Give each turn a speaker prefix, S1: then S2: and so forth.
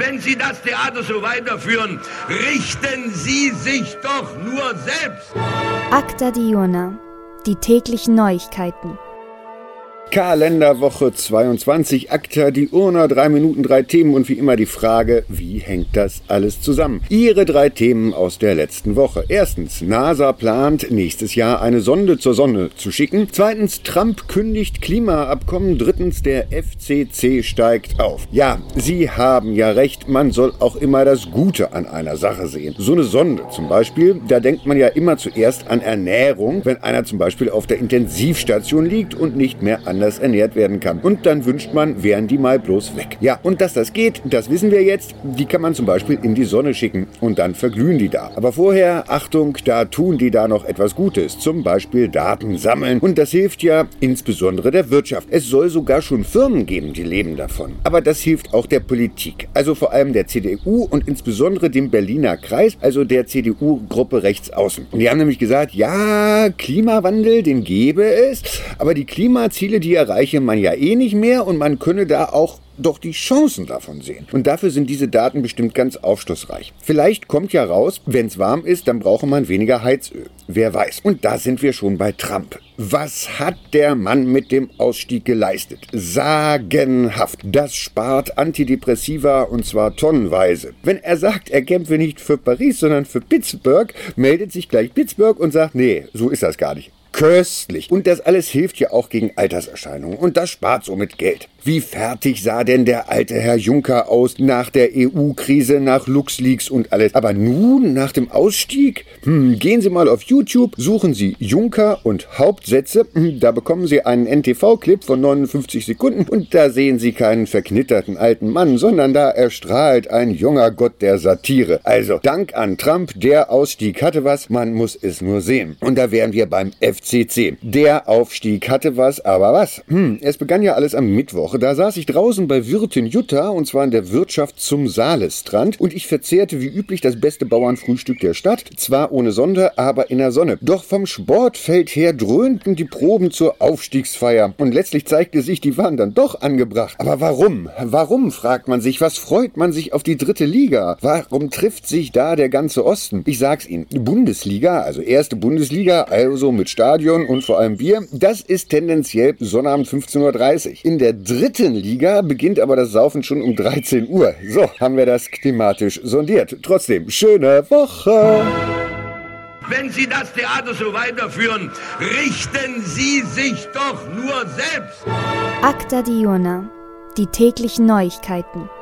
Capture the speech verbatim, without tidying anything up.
S1: Wenn Sie das Theater so weiterführen, richten Sie sich doch nur selbst.
S2: Acta Diurna, die täglichen Neuigkeiten.
S3: Kalenderwoche zweiundzwanzig, Acta Diurna, drei Minuten, drei Themen und wie immer die Frage, wie hängt das alles zusammen? Ihre drei Themen aus der letzten Woche. Erstens, NASA plant nächstes Jahr eine Sonde zur Sonne zu schicken. Zweitens, Trump kündigt Klimaabkommen. Drittens, der F C C steigt auf. Ja, Sie haben ja recht, man soll auch immer das Gute an einer Sache sehen. So eine Sonde zum Beispiel, da denkt man ja immer zuerst an Ernährung, wenn einer zum Beispiel auf der Intensivstation liegt und nicht mehr an ernährt werden kann. Und dann wünscht man, wären die mal bloß weg. Ja, und dass das geht, das wissen wir jetzt. Die kann man zum Beispiel in die Sonne schicken und dann verglühen die da. Aber vorher, Achtung, da tun die da noch etwas Gutes. Zum Beispiel Daten sammeln. Und das hilft ja insbesondere der Wirtschaft. Es soll sogar schon Firmen geben, die leben davon. Aber das hilft auch der Politik. Also vor allem der C D U und insbesondere dem Berliner Kreis, also der C D U-Gruppe rechts außen. Und die haben nämlich gesagt, ja, Klimawandel, den gäbe es, aber die Klimaziele, die erreiche man ja eh nicht mehr und man könne da auch doch die Chancen davon sehen. Und dafür sind diese Daten bestimmt ganz aufschlussreich. Vielleicht kommt ja raus, wenn es warm ist, dann brauche man weniger Heizöl. Wer weiß. Und da sind wir schon bei Trump. Was hat der Mann mit dem Ausstieg geleistet? Sagenhaft. Das spart Antidepressiva und zwar tonnenweise. Wenn er sagt, er kämpfe nicht für Paris, sondern für Pittsburgh, meldet sich gleich Pittsburgh und sagt, nee, so ist das gar nicht. Köstlich. Und das alles hilft ja auch gegen Alterserscheinungen. Und das spart somit Geld. Wie fertig sah denn der alte Herr Juncker aus nach der E U-Krise, nach LuxLeaks und alles. Aber nun, nach dem Ausstieg? Hm, gehen Sie mal auf YouTube, suchen Sie Juncker und Hauptsätze. Hm, da bekommen Sie einen N T V-Clip von neunundfünfzig Sekunden und da sehen Sie keinen verknitterten alten Mann, sondern da erstrahlt ein junger Gott der Satire. Also, Dank an Trump, der Ausstieg hatte was, man muss es nur sehen. Und da wären wir beim F C C. Der Aufstieg hatte was, aber was? Hm, es begann ja alles am Mittwoch. Da saß ich draußen bei Wirt in Jutta und zwar in der Wirtschaft zum Saalestrand und ich verzehrte wie üblich das beste Bauernfrühstück der Stadt, zwar ohne Sonde, aber in der Sonne. Doch vom Sportfeld her dröhnten die Proben zur Aufstiegsfeier und letztlich zeigte sich, die waren dann doch angebracht. Aber warum? Warum, fragt man sich, was freut man sich auf die dritte Liga? Warum trifft sich da der ganze Osten? Ich sag's Ihnen, Bundesliga, also erste Bundesliga, also mit Stadion und vor allem Bier, das ist tendenziell Sonnabend fünfzehn Uhr dreißig. In der dritten Liga beginnt aber das Saufen schon um dreizehn Uhr. So, haben wir das klimatisch sondiert. Trotzdem, schöne Woche!
S1: Wenn Sie das Theater so weiterführen, richten Sie sich doch nur selbst.
S2: Acta Diurna, die täglichen Neuigkeiten.